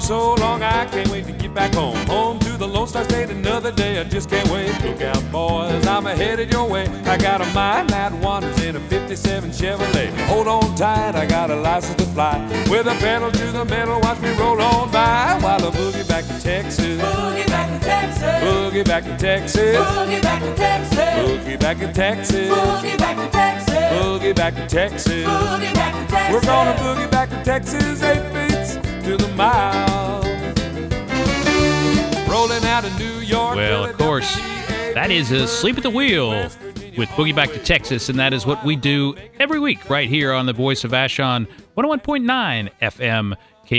so long, I can't wait to get back home. Home to the Lone Star State, another day, I just can't wait. Look out, boys, I'm headed your way. I got a mind that wanders in a 57 Chevrolet. Hold on tight, I got a license to fly. With a pedal to the metal, watch me roll on by. While I boogie back to Texas. Boogie back to Texas. Boogie back to Texas. Boogie back to Texas. Boogie back to Texas. Boogie back to Texas. Boogie back to Texas. Boogie back to Texas. We're gonna boogie back to Texas, 8 beats to the mile. Rolling out of New York. Well, of course, that is Asleep at the Wheel with Boogie Back to Texas, and that is what we do every week right here on the Voice of Vashon, 101.9 FM,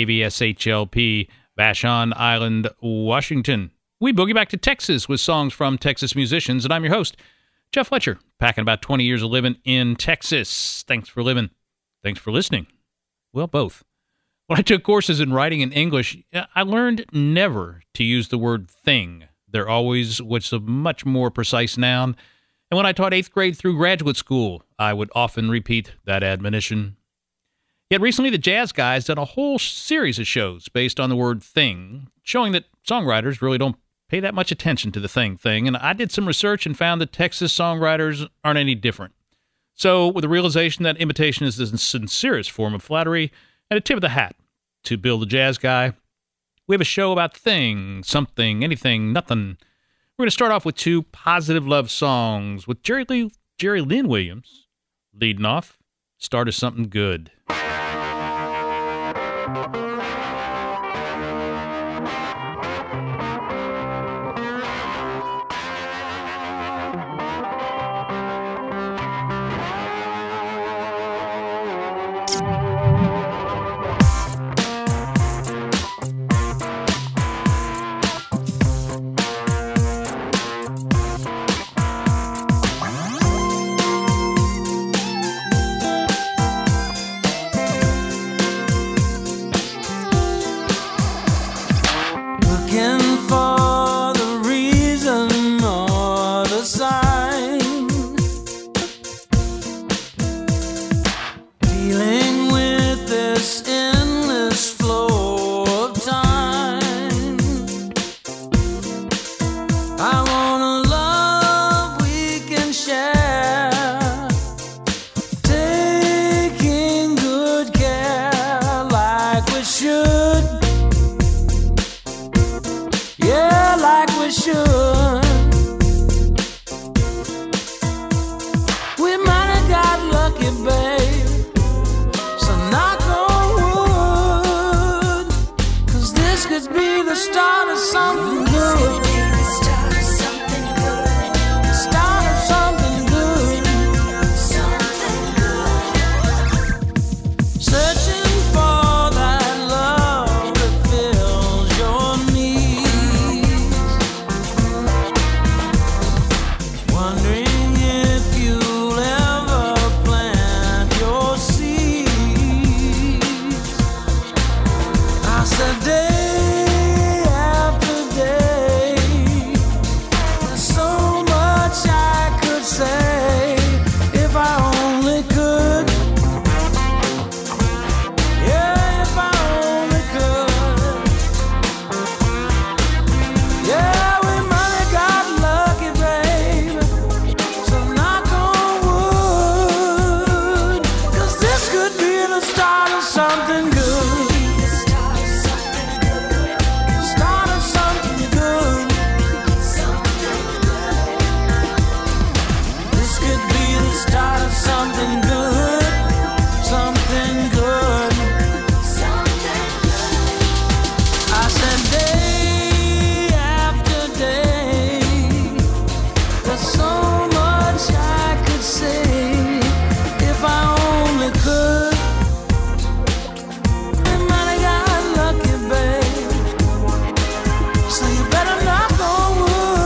KBSHLP, Vashon Island, Washington. We boogie back to Texas with songs from Texas musicians, and I'm your host, Jeff Fletcher, packing about 20 years of living in Texas. Thanks for living. Thanks for listening. Well, both. When I took courses in writing in English, I learned never to use the word thing. There always was a much more precise noun. And when I taught 8th grade through graduate school, I would often repeat that admonition. Yet recently, the Jazz Guys done a whole series of shows based on the word thing, showing that songwriters really don't pay that much attention to the thing. And I did some research and found that Texas songwriters aren't any different. So, with the realization that imitation is the sincerest form of flattery, and a tip of the hat to Bill the Jazz Guy, we have a show about thing, something, anything, nothing. We're going to start off with 2 positive love songs with Jerry Lynn Williams leading off. Start us something good.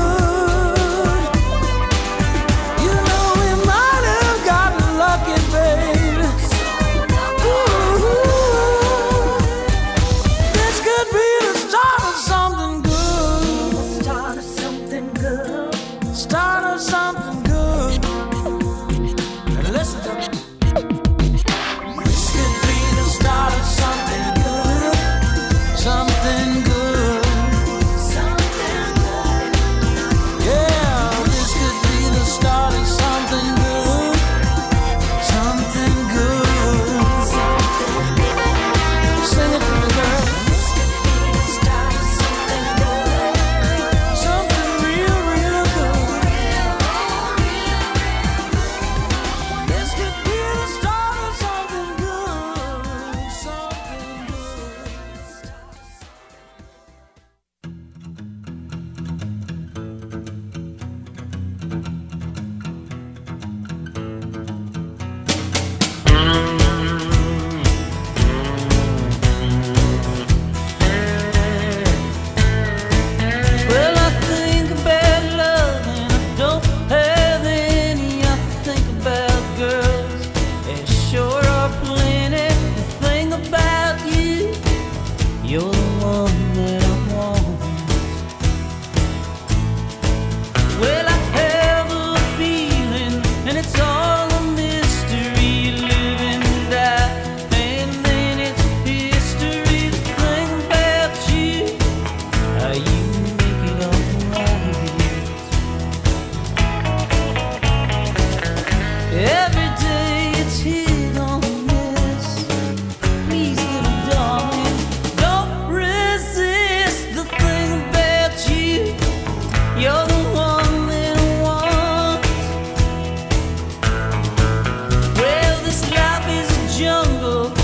Baby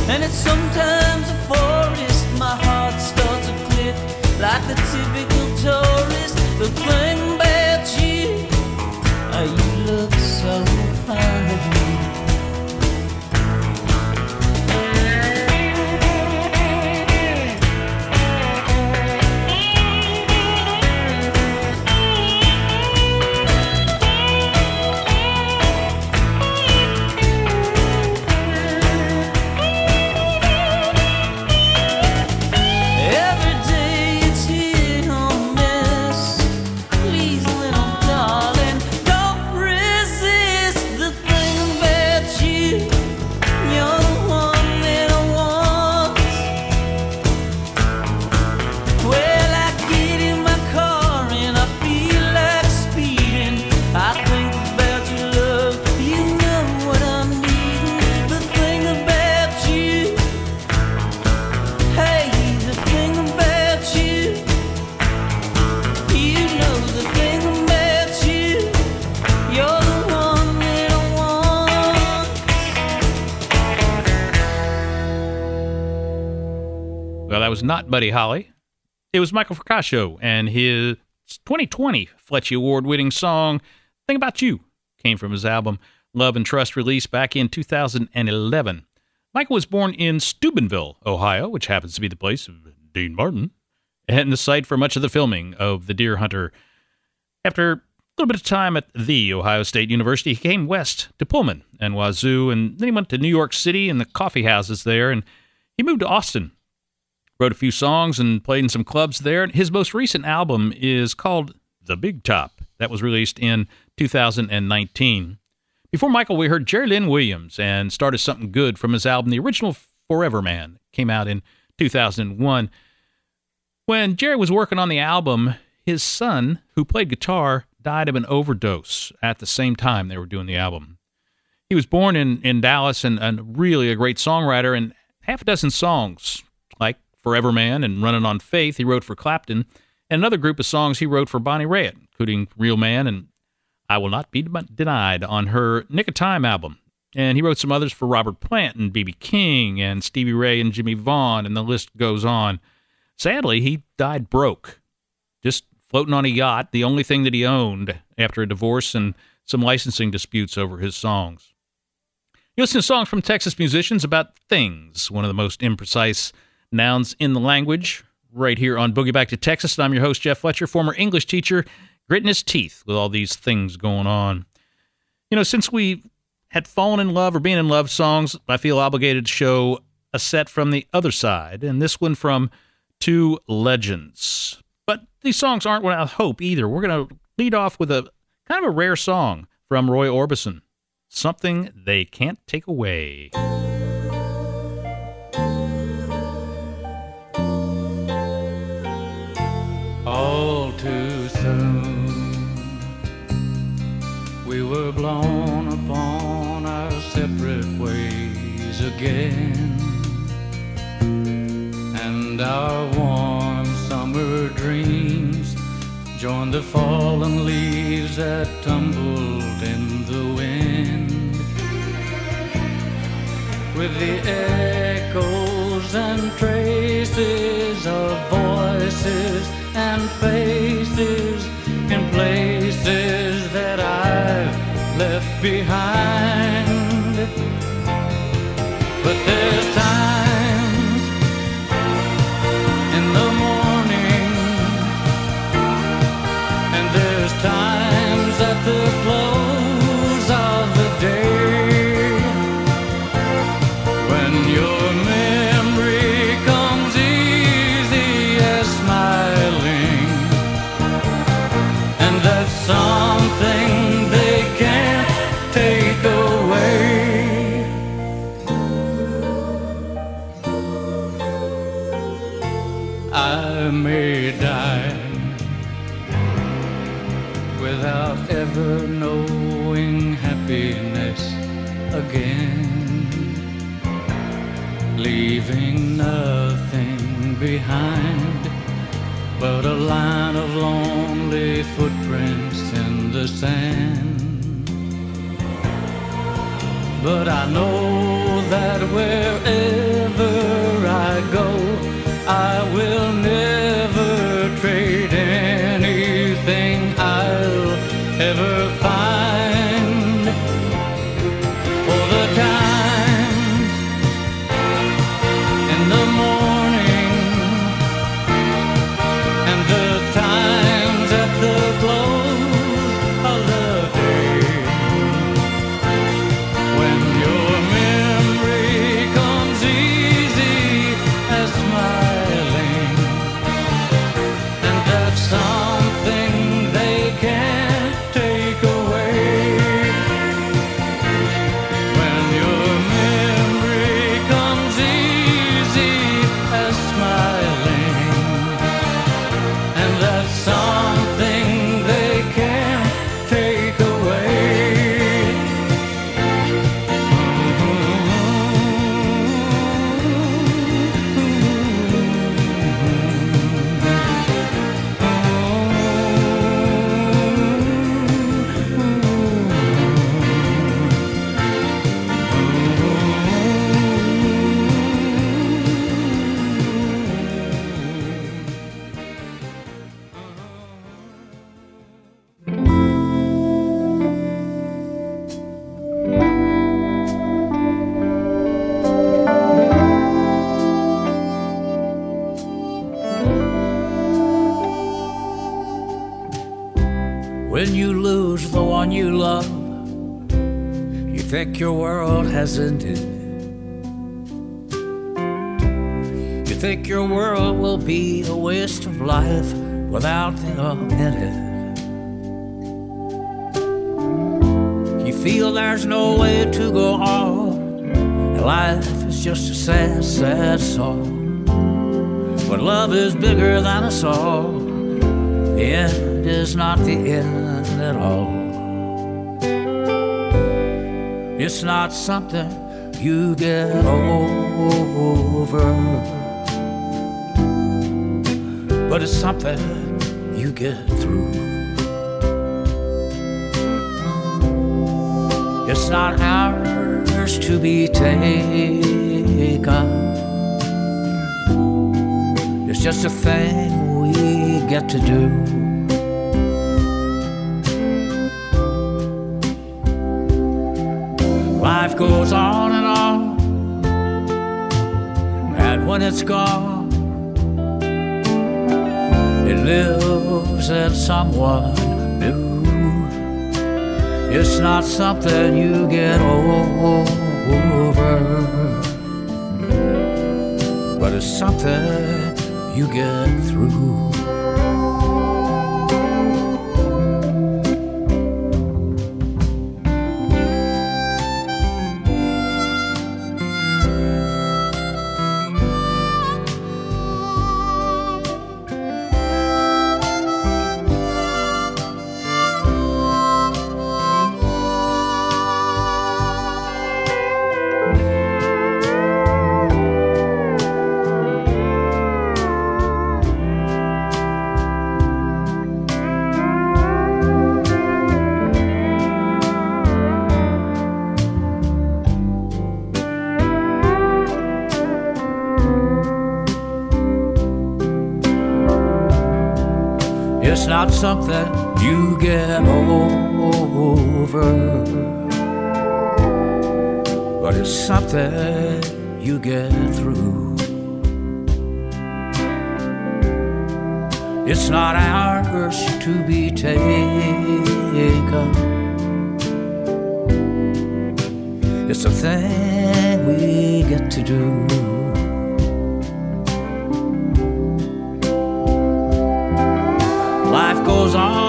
And it's sometimes a forest. My heart starts a cliff like the typical tourist. The thing about you, you look so fine. That was not Buddy Holly. It was Michael Fracascio, and his 2020 Fletchy Award-winning song, Thing About You, came from his album Love and Trust, released back in 2011. Michael was born in Steubenville, Ohio, which happens to be the place of Dean Martin, and the site for much of the filming of The Deer Hunter. After a little bit of time at the Ohio State University, he came west to Pullman and Wazoo, and then he went to New York City and the coffee houses there, and he moved to Austin. Wrote a few songs and played in some clubs there. His most recent album is called The Big Top. That was released in 2019. Before Michael, we heard Jerry Lynn Williams and Started Something Good from his album, the original Forever Man, came out in 2001. When Jerry was working on the album, his son, who played guitar, died of an overdose at the same time they were doing the album. He was born in Dallas and really a great songwriter, and half a dozen songs, like Forever Man and Running on Faith, he wrote for Clapton, and another group of songs he wrote for Bonnie Raitt, including Real Man and I Will Not Be Denied on her Nick of Time album. And he wrote some others for Robert Plant and B.B. King and Stevie Ray and Jimmy Vaughn, and the list goes on. Sadly, he died broke, just floating on a yacht, the only thing that he owned after a divorce and some licensing disputes over his songs. You listen to songs from Texas musicians about things, one of the most imprecise nouns in the language, right here on Boogie Back to Texas. And I'm your host, Jeff Fletcher, former English teacher, gritting his teeth with all these things going on. You know, since we had fallen in love or been in love songs, I feel obligated to show a set from the other side, and this one from two legends. But these songs aren't without hope either. We're going to lead off with a kind of a rare song from Roy Orbison, Something They Can't Take Away. All too soon we were blown upon our separate ways again, and our warm summer dreams joined the fallen leaves that tumbled in the wind, with the echoes and traces of voices and faces in places that I've left behind. But there's times in the morning, and there's times at the close of the day, when your memory comes easy as smiling, and that's something they can't take away. I may die without ever knowing happiness again, leaving nothing behind but a line of lonely footprints in the sand. But I know that wherever I will never trade anything I'll ever find for the times in the morning and the times at the close of the day, when your memory comes easy as smiling, and that's something they can't take away. When your memory comes easy as smiling, and that's something they can't take away. When you lose the one you love, you think your world has ended. You think your world will be a waste of life without them in it. You feel there's no way to go on, and life is just a sad, sad song. But love is bigger than us all. The end is not the end at all. It's not something you get over, but it's something you get through. It's not ours to be taken. It's just a thing we get to do. Life goes on, and when it's gone, it lives in someone new. It's not something you get over, but it's something you get through. It's not something you get over, but it's something you get through. It's not ours to be taken. It's a thing we get to do. Life goes on,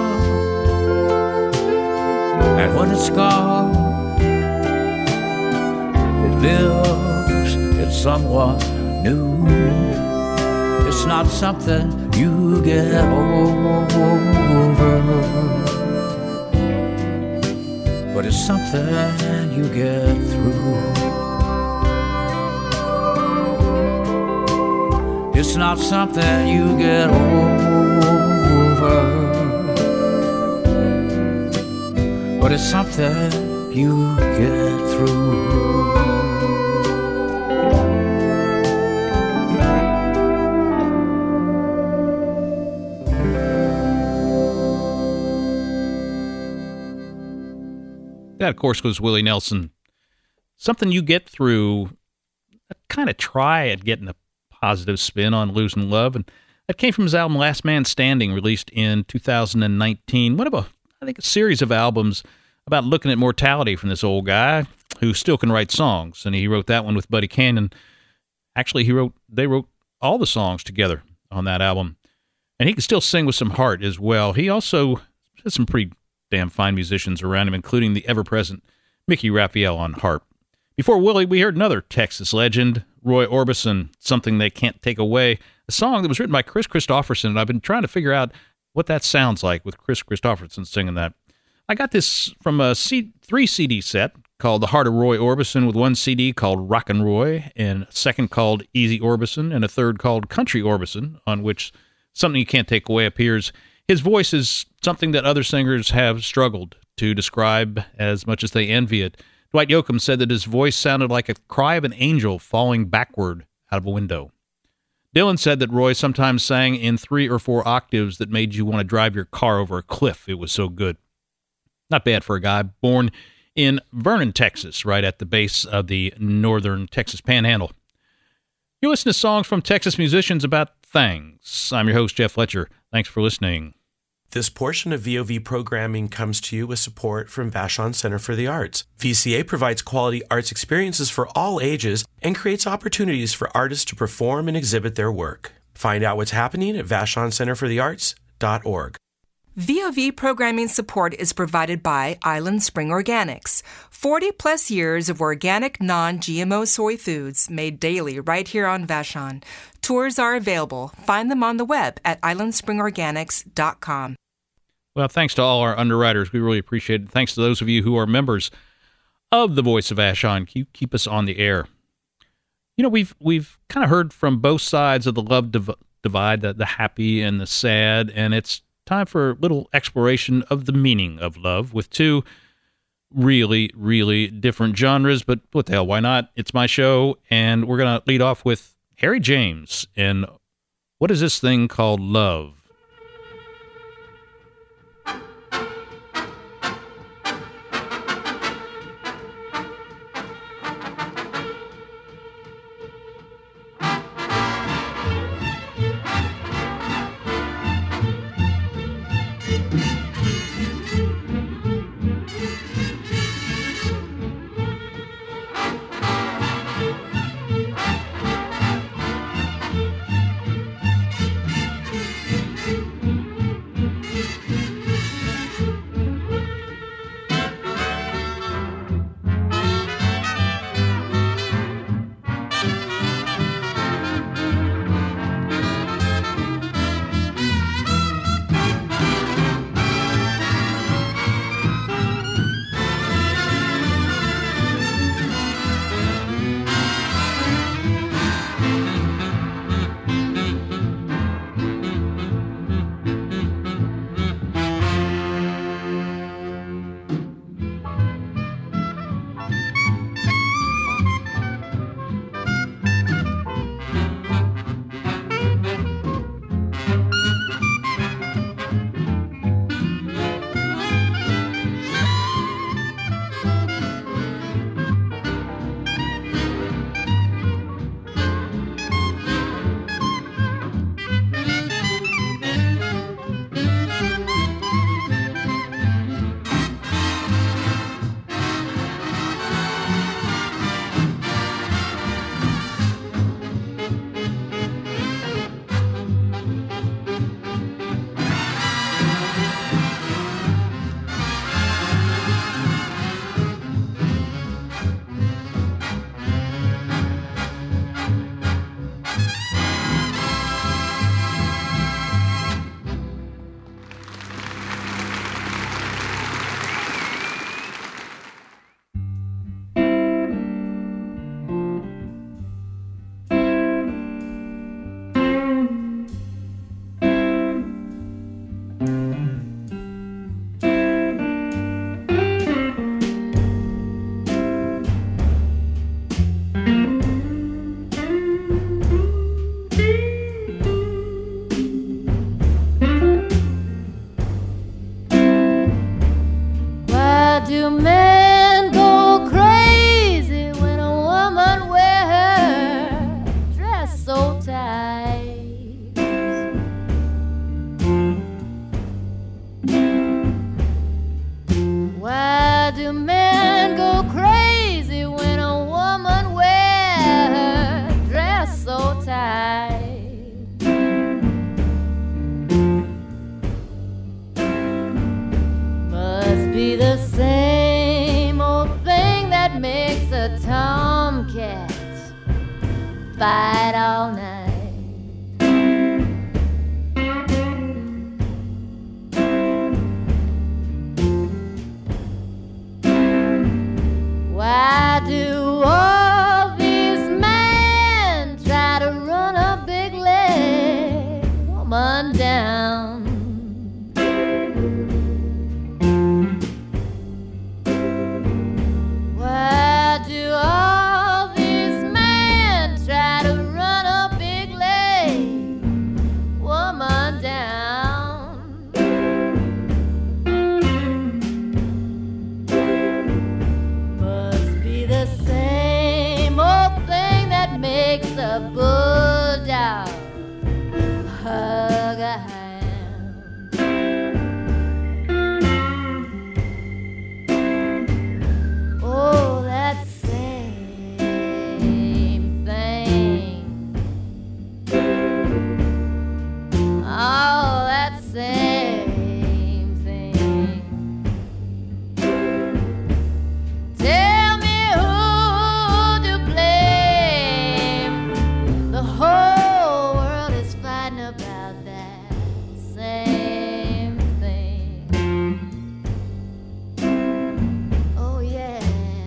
and when it's gone, it lives in someone new. It's not something you get over, but it's something you get through. It's not something you get over, but it's something you get through. That, of course, was Willie Nelson. Something you get through, kind of try at getting a positive spin on losing love. And that came from his album Last Man Standing, released in 2019. One of a series of albums about looking at mortality from this old guy who still can write songs. And he wrote that one with Buddy Cannon. Actually, they wrote all the songs together on that album. And he can still sing with some heart as well. He also has some pretty damn fine musicians around him, including the ever-present Mickey Raphael on harp. Before Willie, we heard another Texas legend, Roy Orbison, Something They Can't Take Away, a song that was written by Chris Christopherson, and I've been trying to figure out what that sounds like with Chris Christopherson singing that. I got this from a 3-CD set called The Heart of Roy Orbison, with one CD called Rockin' Roy, and a second called Easy Orbison, and a third called Country Orbison, on which Something You Can't Take Away appears. His voice is something that other singers have struggled to describe as much as they envy it. Dwight Yoakam said that his voice sounded like a cry of an angel falling backward out of a window. Dylan said that Roy sometimes sang in 3 or 4 octaves that made you want to drive your car over a cliff. It was so good. Not bad for a guy born in Vernon, Texas, right at the base of the northern Texas Panhandle. You listen to songs from Texas musicians about things. I'm your host, Jeff Fletcher. Thanks for listening. This portion of VOV programming comes to you with support from Vashon Center for the Arts. VCA provides quality arts experiences for all ages and creates opportunities for artists to perform and exhibit their work. Find out what's happening at vashoncenterforthearts.org. VOV programming support is provided by Island Spring Organics. 40-plus years of organic, non-GMO soy foods made daily right here on Vashon. Tours are available. Find them on the web at islandspringorganics.com. Well, thanks to all our underwriters. We really appreciate it. Thanks to those of you who are members of the Voice of Vashon. Keep us on the air. You know, we've kind of heard from both sides of the love divide, the happy and the sad, and it's time for a little exploration of the meaning of love with two really, really different genres, but what the hell, why not? It's my show, and we're going to lead off with Harry James and What Is This Thing Called Love? fight all night. Why do all these men try to run a big leg woman down? Why do all these men try to run a big leg woman down? Must be the same old thing that makes a bulldog hug a hand. Oh, that same thing. Oh, that same thing. Tell me who to blame. The whole world is fighting about that same thing. Oh, yeah.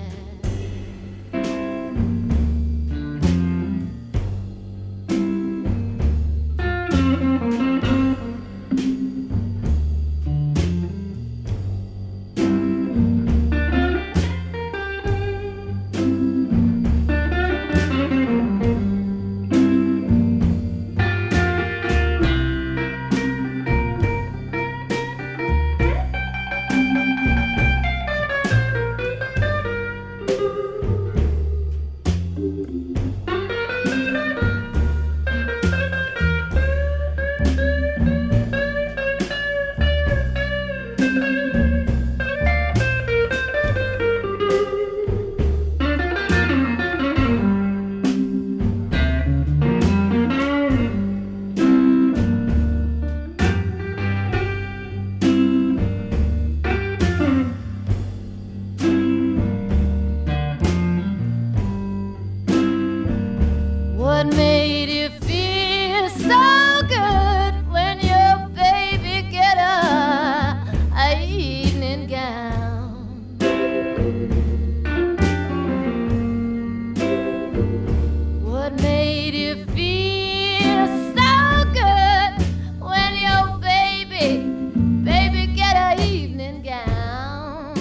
What made you feel so good when your baby get a evening gown? What made you feel so good when your baby get a evening gown?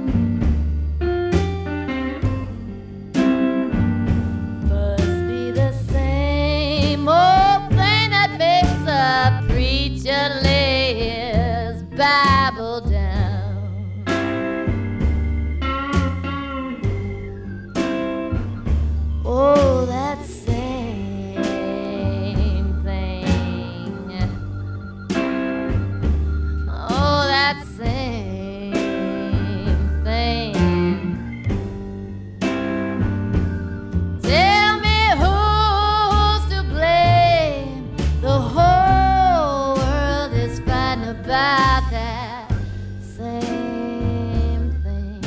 Must be the same old thing that makes a preacher lay his Bible down. Oh, that same thing. Oh, that same thing. Tell me who's to blame. The whole world is fighting about that same thing.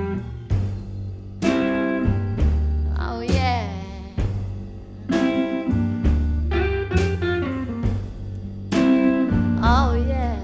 Oh, yeah. Oh, yeah.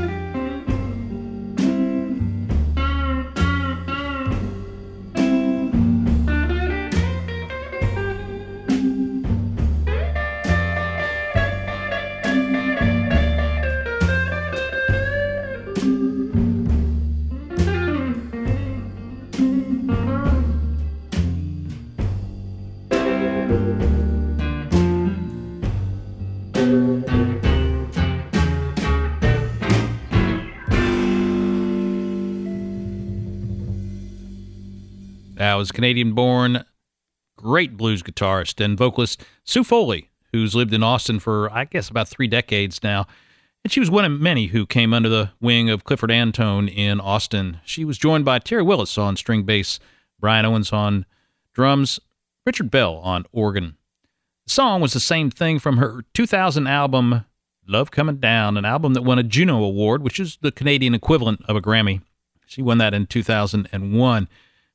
That was Canadian-born, great blues guitarist and vocalist Sue Foley, who's lived in Austin for, I guess, about 3 decades now. And she was one of many who came under the wing of Clifford Antone in Austin. She was joined by Terry Willis on string bass, Brian Owens on drums, Richard Bell on organ. The song was the same thing from her 2000 album, Love Coming Down, an album that won a Juno Award, which is the Canadian equivalent of a Grammy. She won that in 2001.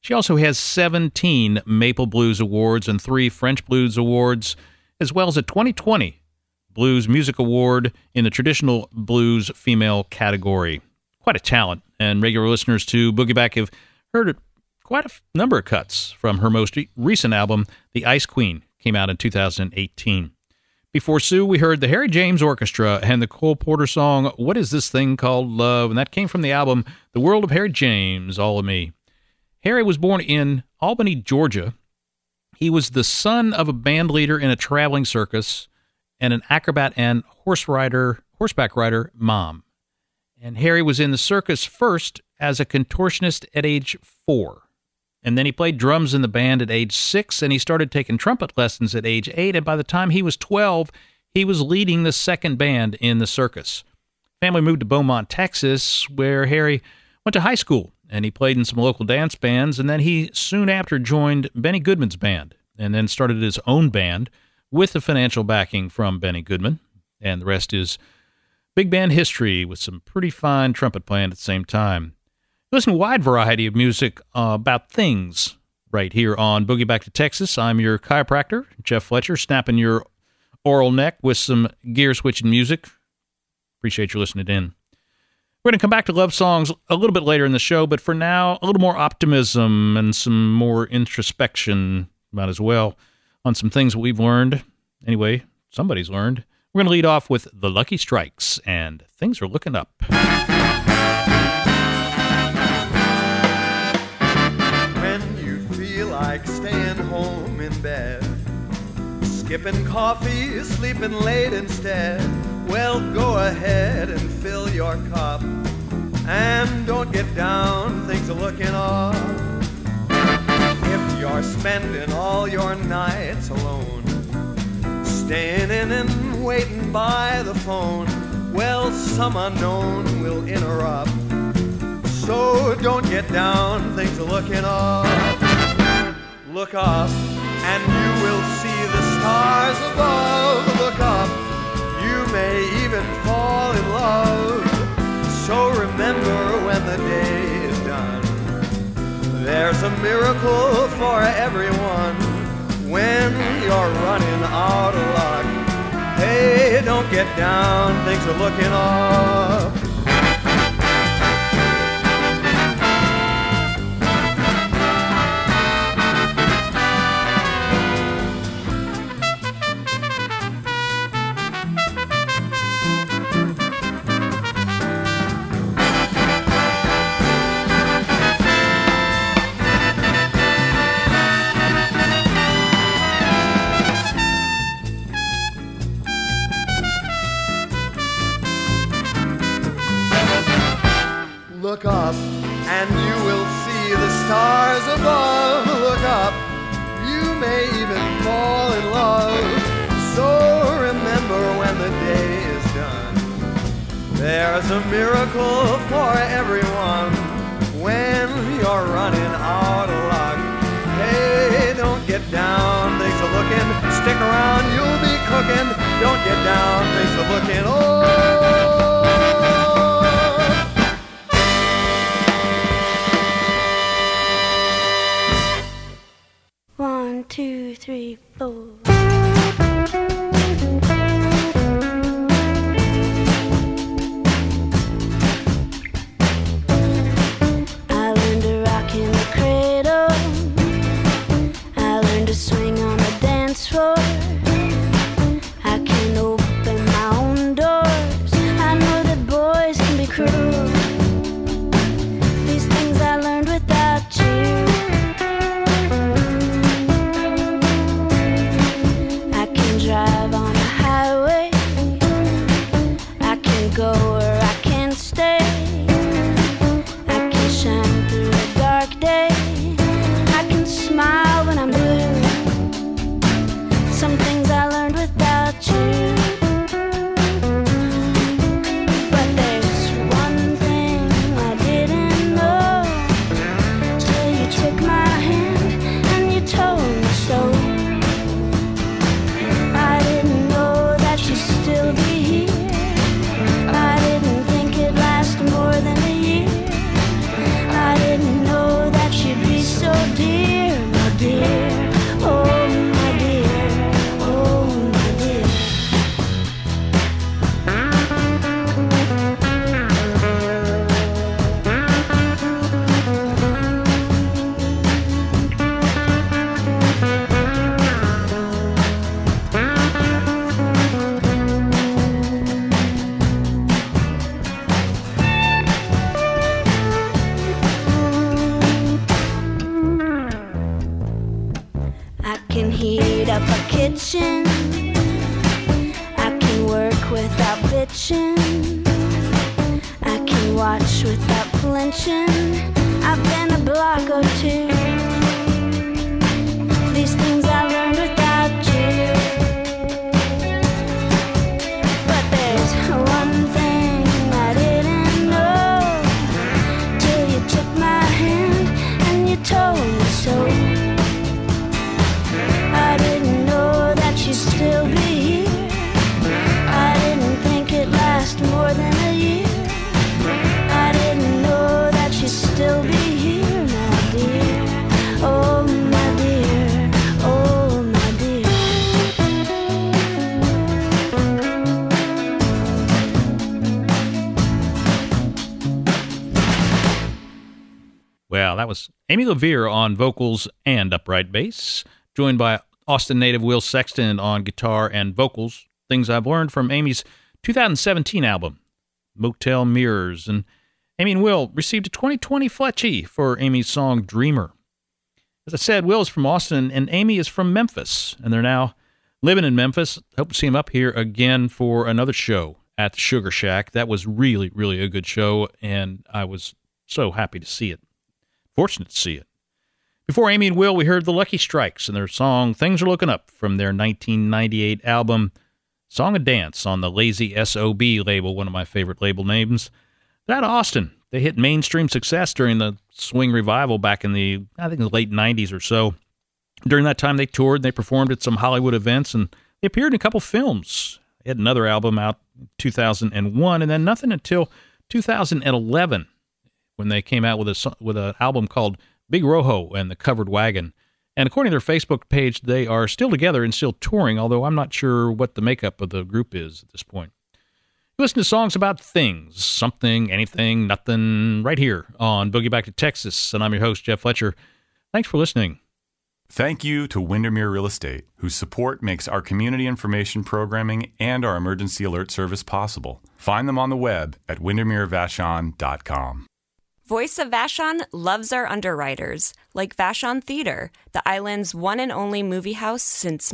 She also has 17 Maple Blues Awards and 3 French Blues Awards, as well as a 2020 Blues Music Award in the traditional blues female category. Quite a talent, and regular listeners to Boogie Back have heard quite a number of cuts from her most recent album, The Ice Queen, came out in 2018. Before Sue, we heard the Harry James Orchestra and the Cole Porter song, What Is This Thing Called Love? And that came from the album The World of Harry James, All of Me. Harry was born in Albany, Georgia. He was the son of a band leader in a traveling circus and an acrobat and horseback rider mom. And Harry was in the circus first as a contortionist at age 4. And then he played drums in the band at age 6, and he started taking trumpet lessons at age 8, and by the time he was 12, he was leading the second band in the circus. Family moved to Beaumont, Texas, where Harry went to high school, and he played in some local dance bands, and then he soon after joined Benny Goodman's band, and then started his own band with the financial backing from Benny Goodman, and the rest is big band history with some pretty fine trumpet playing at the same time. Listen to a wide variety of music about things right here on Boogie Back to Texas. I'm your chiropractor, Jeff Fletcher, snapping your oral neck with some gear-switching music. Appreciate you listening in. We're going to come back to love songs a little bit later in the show, but for now, a little more optimism and some more introspection about as well on some things that we've learned. Anyway, somebody's learned. We're going to lead off with The Lucky Strikes, and things are looking up. Like staying home in bed, skipping coffee, sleeping late instead. Well, go ahead and fill your cup, and don't get down, things are looking up. If you're spending all your nights alone, staying in and waiting by the phone, well, some unknown will interrupt. So don't get down, things are looking up. Look up, and you will see the stars above. Look up, you may even fall in love. So remember when the day is done, there's a miracle for everyone. When you're running out of luck, hey, don't get down, things are looking up. Look up, and you will see the stars above. Look up, you may even fall in love. So remember when the day is done, there's a miracle for everyone. When you're running out of luck, hey, don't get down, things are looking. Stick around, you'll be cooking. Don't get down, things are looking. Oh! 1, 2, 3, 4. I learned to rock in the cradle. I learned to swing on the dance floor. I can open my own doors. I know that boys can be cruel. These things I learned without you. Drive can heat up a kitchen. I can work without bitching. I can watch without flinching. I've been a block or two. These things I learned without you. But there's one thing I didn't know till you took my hand and you told me so. I didn't know that you'd still be here. I didn't think it'd last more than a year. I didn't know that you'd still be here, my dear. Oh, my dear. Oh, my dear. Well, that was Amy LaVere on vocals and upright bass, joined by Austin native Will Sexton on guitar and vocals, things I've learned from Amy's 2017 album, Motel Mirrors. And Amy and Will received a 2020 Fletchie for Amy's song Dreamer. As I said, Will is from Austin and Amy is from Memphis, and they're now living in Memphis. Hope to see them up here again for another show at the Sugar Shack. That was really, really a good show, and I was so happy to see it. Fortunate to see it. Before Amy and Will, we heard the Lucky Strikes and their song Things Are Looking Up from their 1998 album Song and Dance on the Lazy SOB label, one of my favorite label names. They're out of Austin. They hit mainstream success during the swing revival back in the late 90s or so. During that time, they toured, they performed at some Hollywood events, and they appeared in a couple films. They had another album out in 2001, and then nothing until 2011 when they came out with an album called Big Rojo and the Covered Wagon. And according to their Facebook page, they are still together and still touring, although I'm not sure what the makeup of the group is at this point. Listen to songs about things, something, anything, nothing, right here on Boogie Back to Texas. And I'm your host, Jeff Fletcher. Thanks for listening. Thank you to Windermere Real Estate, whose support makes our community information programming and our emergency alert service possible. Find them on the web at windermerevashon.com. Voice of Vashon loves our underwriters, like Vashon Theater, the island's one and only movie house since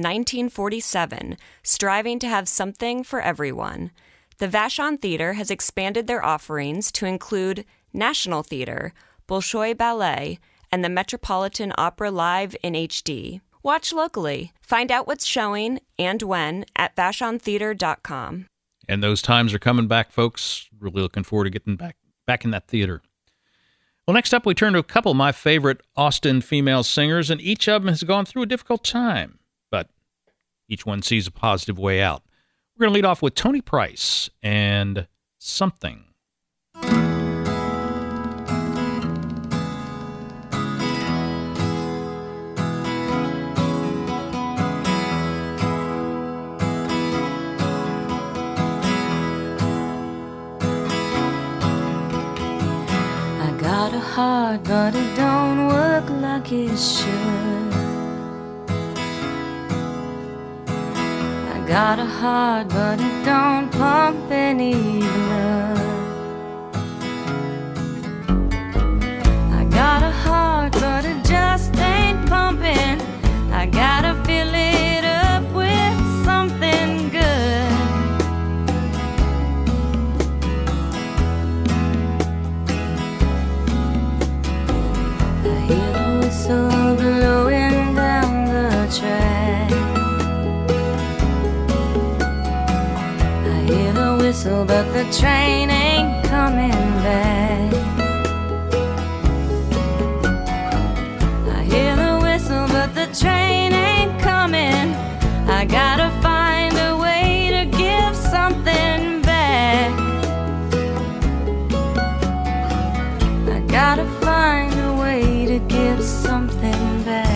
1947, striving to have something for everyone. The Vashon Theater has expanded their offerings to include National Theater, Bolshoi Ballet, and the Metropolitan Opera Live in HD. Watch locally. Find out what's showing and when at VashonTheater.com. And those times are coming back, folks. Really looking forward to getting back in that theater. Well, next up, we turn to a couple of my favorite Austin female singers, and each of them has gone through a difficult time, but each one sees a positive way out. We're going to lead off with Tony Price and Something. Got a heart, but it don't work like it should. I got a heart, but it don't pump any blood. I got a heart, but it just ain't pumping. I gotta fill it up with something good. So blowing down the track, I hear the whistle, but the train ain't coming back. I hear the whistle, but the train ain't coming. I gotta find a way to give something back. I gotta find a way to give something back.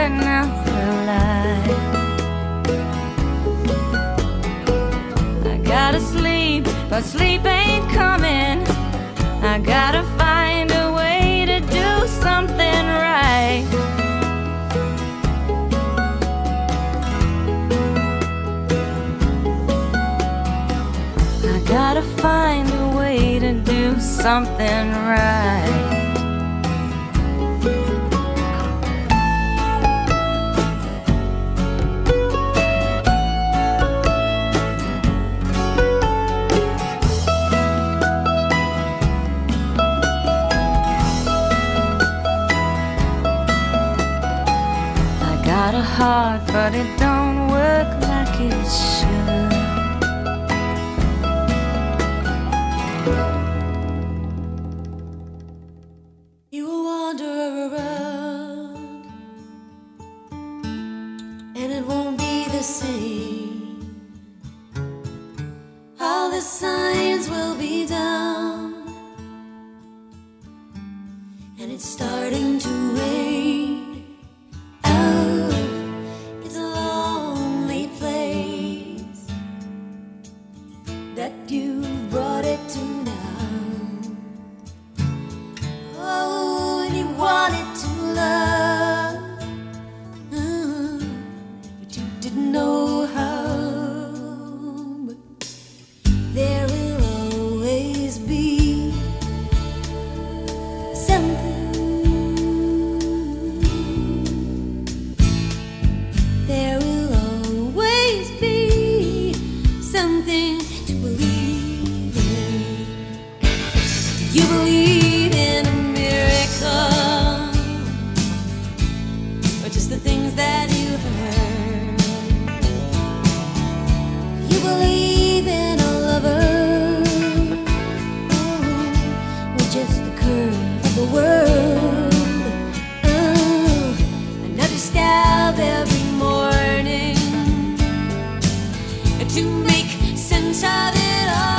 turn out the light. I gotta sleep, but sleep ain't coming. I gotta find a way to do something right. I gotta find a way to do something right. Got a heart, but it don't work like it should. You will wander around, and it won't be the same. All the signs will be down, and it's starting to rain. You've brought it to now. Oh, and you wanted to love, but you didn't know how. But there will always be something. There will always be something to believe. You believe in a miracle, or just the things that you heard. You believe in a lover, or just the curve of the world. Another scalp every morning to make sense of it all.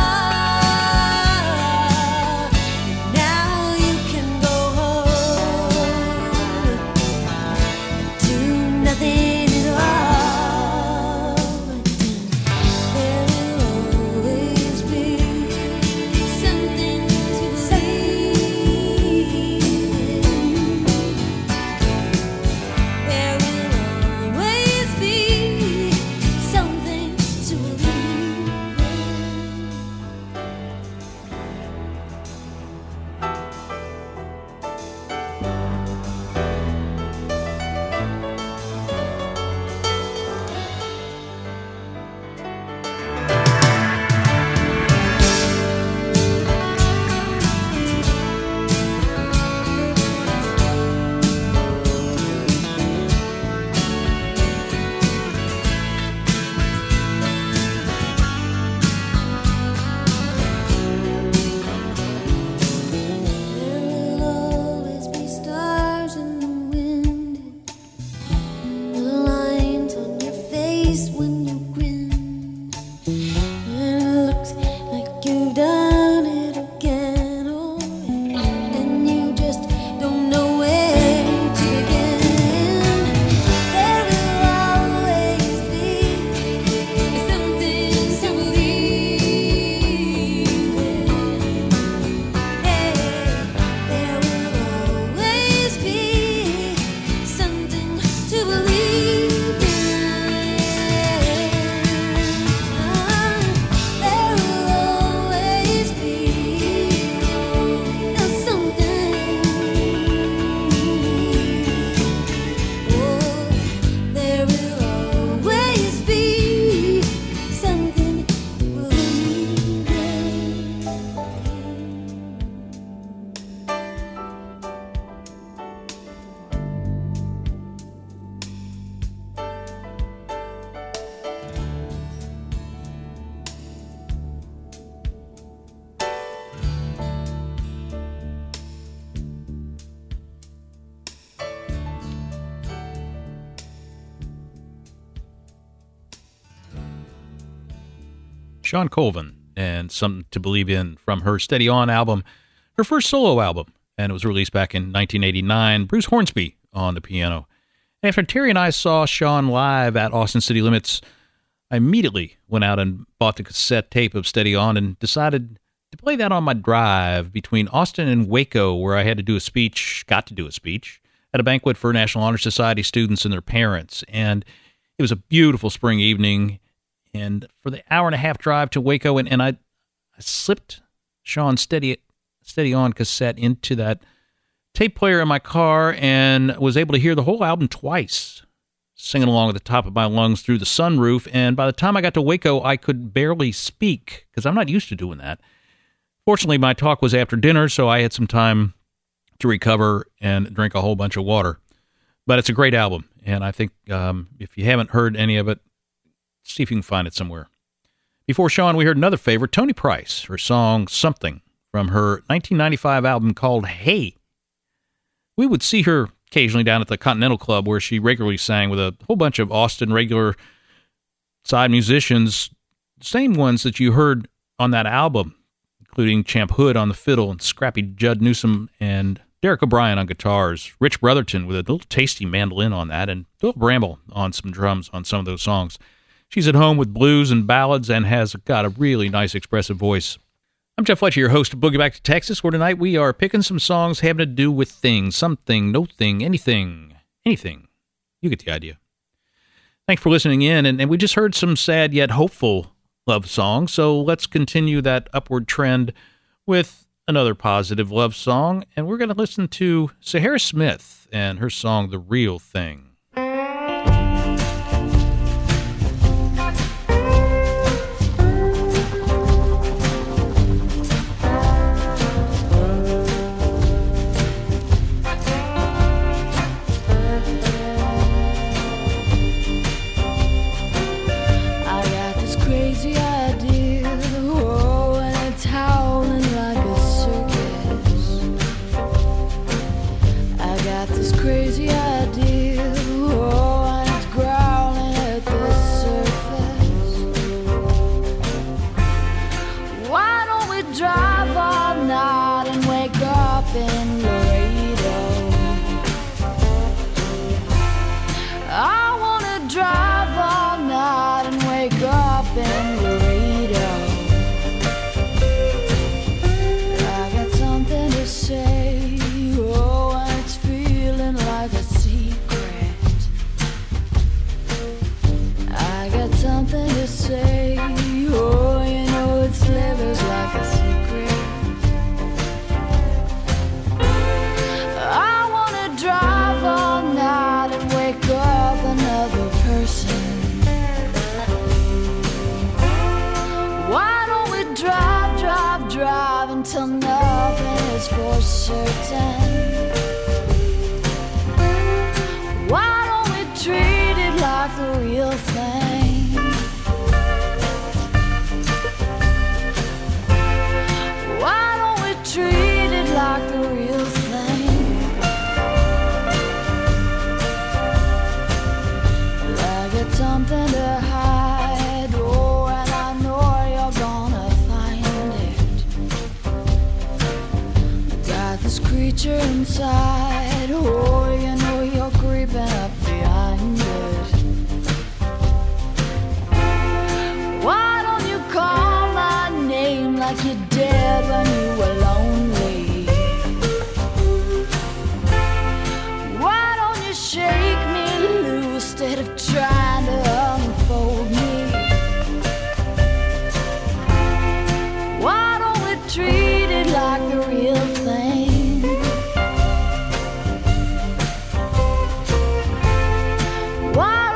Shawn Colvin, and Something to Believe In from her Steady On album, her first solo album, and it was released back in 1989. Bruce Hornsby on the piano. After Terry and I saw Sean live at Austin City Limits, I immediately went out and bought the cassette tape of Steady On and decided to play that on my drive between Austin and Waco, where I had to do a speech, got to do a speech, at a banquet for National Honor Society students and their parents. And it was a beautiful spring evening. And for the hour-and-a-half drive to Waco, and I slipped Sean's Steady On cassette into that tape player in my car and was able to hear the whole album twice, singing along at the top of my lungs through the sunroof. And by the time I got to Waco, I could barely speak because I'm not used to doing that. Fortunately, my talk was after dinner, so I had some time to recover and drink a whole bunch of water. But it's a great album, and I think if you haven't heard any of it, see if you can find it somewhere. Before Sean, we heard another favorite, Tony Price, her song Something from her 1995 album called Hey. We would see her occasionally down at the Continental Club, where she regularly sang with a whole bunch of Austin regular side musicians, same ones that you heard on that album, including Champ Hood on the fiddle and Scrappy Judd Newsom and Derek O'Brien on guitars, Rich Brotherton with a little tasty mandolin on that, and Philip Bramble on some drums on some of those songs. She's at home with blues and ballads and has got a really nice expressive voice. I'm Jeff Fletcher, your host of Boogie Back to Texas, where tonight we are picking some songs having to do with things, something, no thing, anything. You get the idea. Thanks for listening in, and we just heard some sad yet hopeful love songs, so let's continue that upward trend with another positive love song, and we're going to listen to Sahara Smith and her song, The Real Thing. Inside, oh, you know you're creeping up behind it. Why don't you call my name like you did when you were lonely? Why don't you shake me loose instead of trying to unfold me? Why don't we treat it like the real thing? Why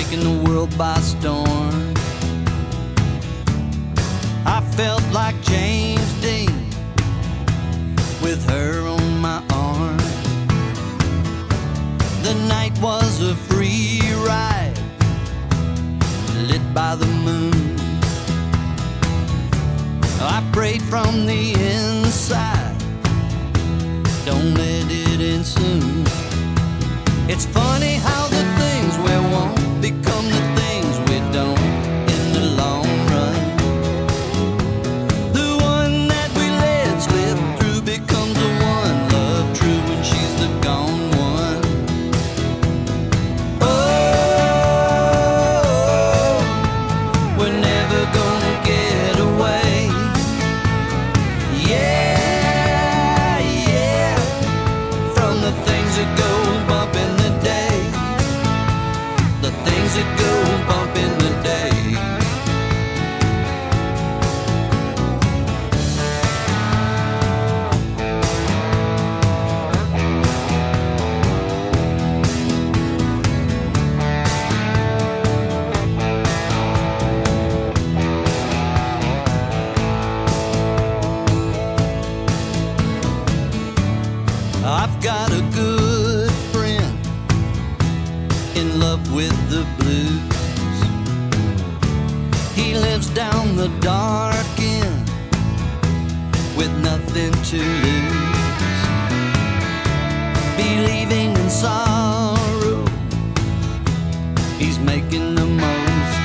taking the world by storm. I felt like James Dean with her on my arm. The night was a free ride, lit by the moon. I prayed from the inside, don't let it in soon. It's funny how the things we want become the things we don't in the long run. The one that we let slip through becomes the one loved true when she's the gone one. Oh, we're never gonna get away. Yeah, yeah, from the things that go bump in the day, the things that go bump in the day. I've got a good friend in love with the blues. He lives down the dark end with nothing to lose. Believing in sorrow, he's making the most.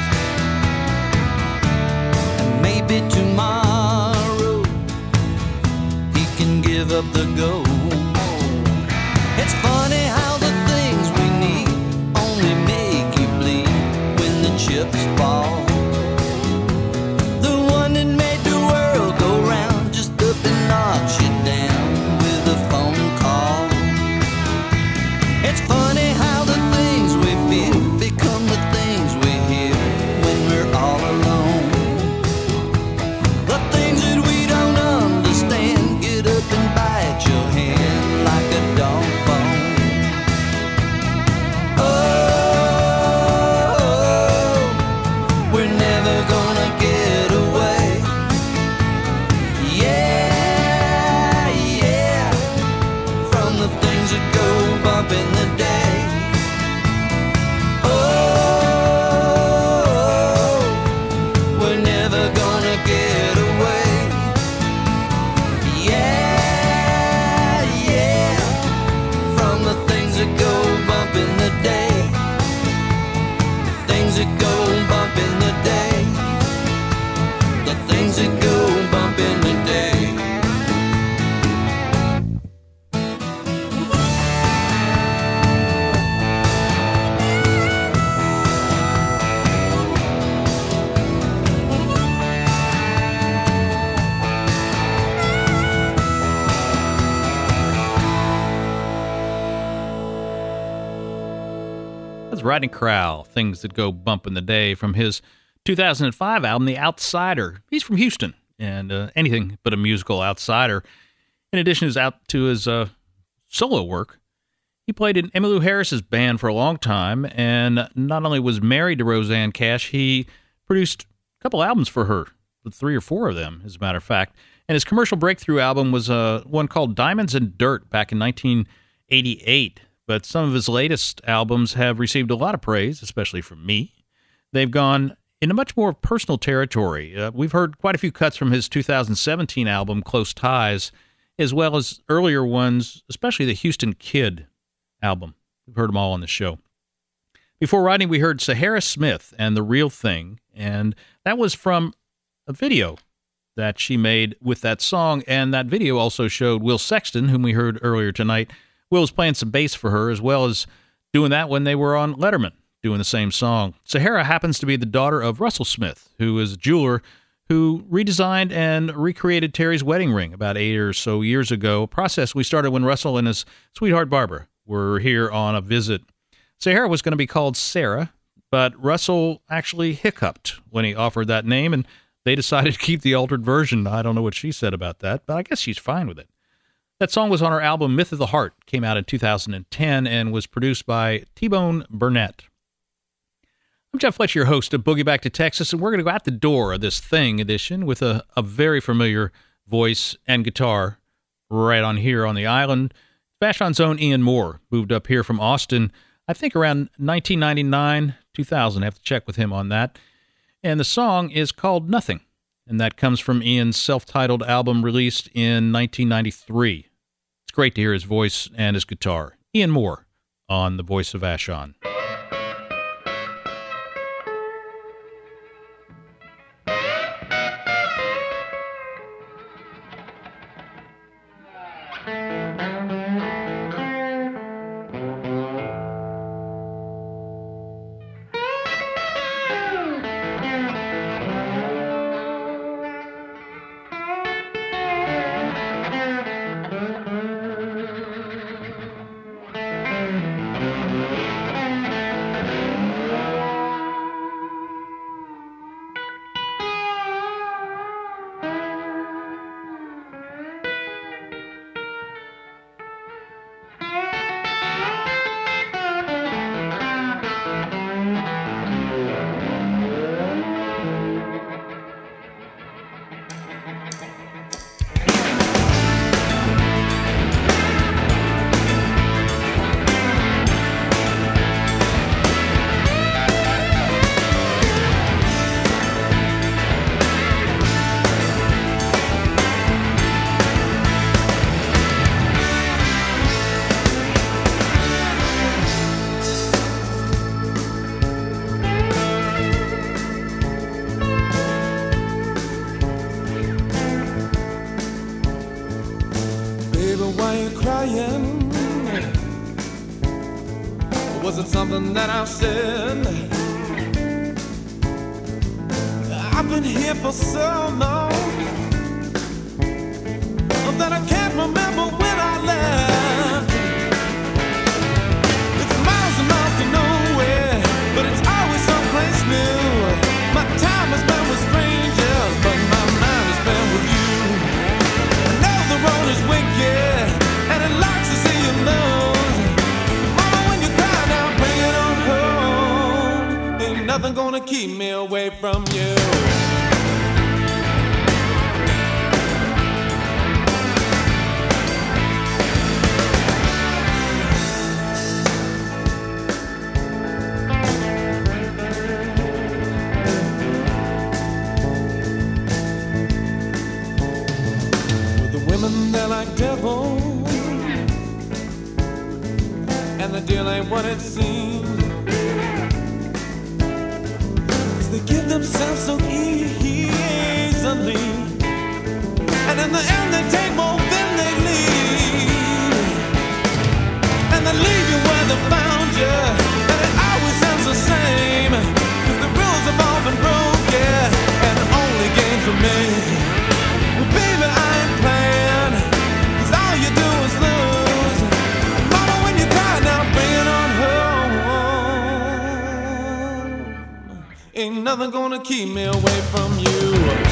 And maybe tomorrow he can give up the ghost. It's funny how the things we need only make you bleed when the chips fall. The one that made the world go round just up and knocks you down with a phone call. It's funny how the things we feel become the things we hear when we're all alone. The things that we don't understand get up and bite your hand like a dog bone. Oh, we're never gonna get away. Yeah, yeah, from the things that go bump in the day. Oh, we're never gonna get away. Yeah, yeah, from the things that go bump in the day. The things that go bump in the day. The things that go bump in the day. That's Riding Corral, Things That Go Bump in the Day, from his 2005 album, The Outsider. He's from Houston, and anything but a musical outsider. In addition to his solo work, he played in Emmylou Harris's band for a long time, and not only was married to Rosanne Cash, he produced a couple albums for her, 3 or 4 of them, as a matter of fact. And his commercial breakthrough album was one called Diamonds and Dirt back in 1988. But some of his latest albums have received a lot of praise, especially from me. They've gone into much more personal territory. We've heard quite a few cuts from his 2017 album, Close Ties, as well as earlier ones, especially the Houston Kid album. We've heard them all on the show. Before writing, we heard Sahara Smith and The Real Thing, and that was from a video that she made with that song, and that video also showed Will Sexton, whom we heard earlier tonight. Will was playing some bass for her, as well as doing that when they were on Letterman, doing the same song. Sahara happens to be the daughter of Russell Smith, who is a jeweler who redesigned and recreated Terry's wedding ring about 8 or so years ago, a process we started when Russell and his sweetheart Barbara were here on a visit. Sahara was going to be called Sarah, but Russell actually hiccuped when he offered that name, and they decided to keep the altered version. I don't know what she said about that, but I guess she's fine with it. That song was on her album Myth of the Heart, came out in 2010, and was produced by T-Bone Burnett. I'm Jeff Fletcher, your host of Boogie Back to Texas, and we're going to go out the door of this Thing edition with a very familiar voice and guitar right on here on the island. Vashon's own Ian Moore moved up here from Austin, I think around 1999, 2000. I have to check with him on that. And the song is called Nothing, and that comes from Ian's self-titled album released in 1993. It's great to hear his voice and his guitar. Ian Moore on The Voice of Vashon. Was it something that I said? I've been here for so long that I can't remember when I left. It's miles and miles to nowhere, but it's always someplace new. My time has been with strangers, but my mind has been with you. I know the road is wicked, and it likes to see you lose. Mama, when you cry now, bring it on home. Ain't nothing gonna keep me away from you. They're like devils, and the deal ain't what it seems. 'Cause they give themselves so easily, and in the end they take more than they leave. And they leave you where they found you, and it always ends the same. 'Cause the rules have all been broken, and the only games remain. Well, baby, I ain't playing, 'cause all you do is lose. Mama, when you cry now, bring it on home. Ain't nothing gonna keep me away from you.